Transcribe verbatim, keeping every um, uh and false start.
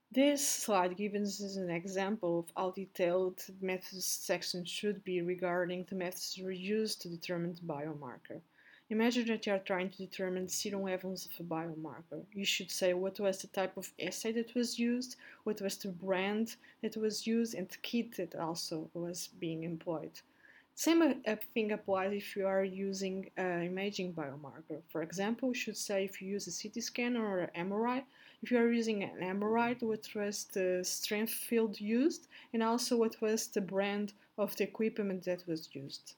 This slide gives us an example of how detailed the methods section should be regarding the methods used to determine the biomarker. Imagine that you are trying to determine the serum levels of a biomarker. You should say what was the type of assay that was used, what was the brand that was used, and the kit that also was being employed. Same uh, thing applies if you are using an imaging biomarker. For example, you should say if you use a C T scan or an M R I. If you are using an M R I, what was the strength field used, and also what was the brand of the equipment that was used.